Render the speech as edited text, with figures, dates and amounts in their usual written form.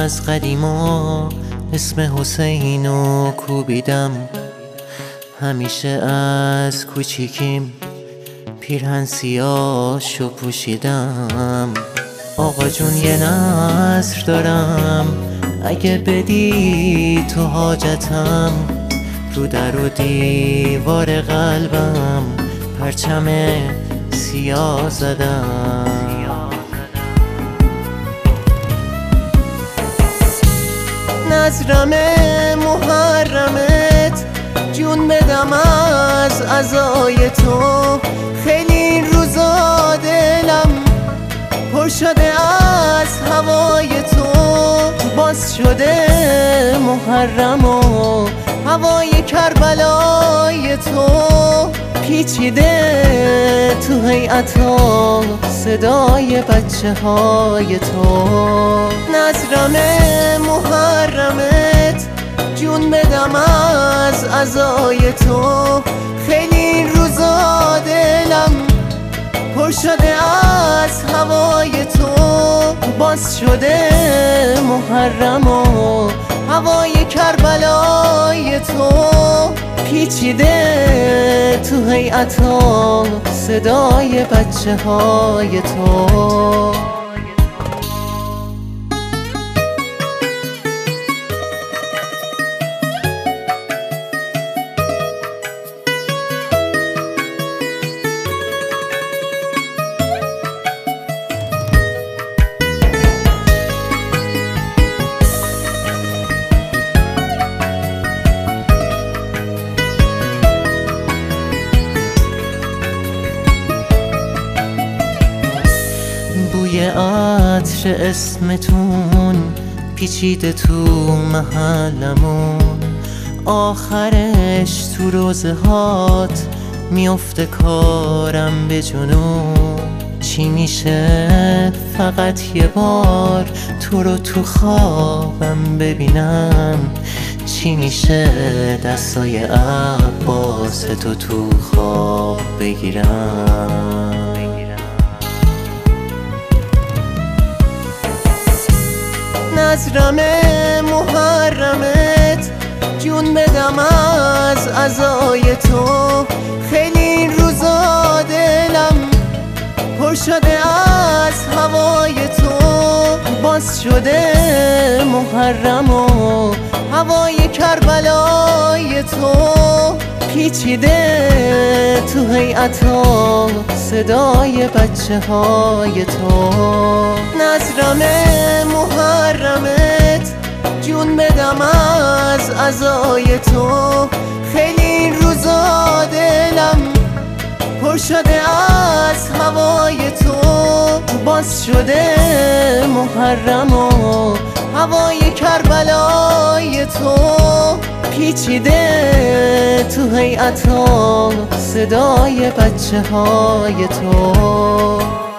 از قدیما اسم حسینو کوبیدم، همیشه از کوچیکیم پیرهن سیاهشو پوشیدم. آقا جون یه نظر دارم، اگه بدی تو حاجتم، رو در و دیوار قلبم پرچم سیاه زدم. نظرم محرمت، جون بدم از عزای تو. خیلی این روزا دلم پر شده از هوای تو. باز شده محرم و هوای کربلای تو. پیچیده تو هیئت‌ها صدای بچه های تو. نظرم محرمت، جون بدم از عزای تو. خیلی این روزا دلم پر شده از هوای تو. باز شده محرم و هوای کربلای تو. پیچیده تو هیئت‌ها صدای بچه های تو. بوی عطر اسمتون پیچیده تو محلمون. آخرش تو روزه هات میفته کارم به جنون. چی میشه فقط یه بار تو رو تو خوابم ببینم؟ چی میشه دستای عباس تو خواب بگیرم؟ نظرم محرمت، جون بدم از عزای تو. خیلی این روزا دلم پر شده از هوای تو. باز شده محرم و هوای کربلای تو. پیچیده تو هیئت‌ها صدای بچه های تو. نظرم محرمت، جون بدم از عزای تو. خیلی این روزا دلم پر شده از هوای تو. باز شده محرم و هوای کربلای تو. پیچیده تو هیئت‌ها صدای بچه های تو.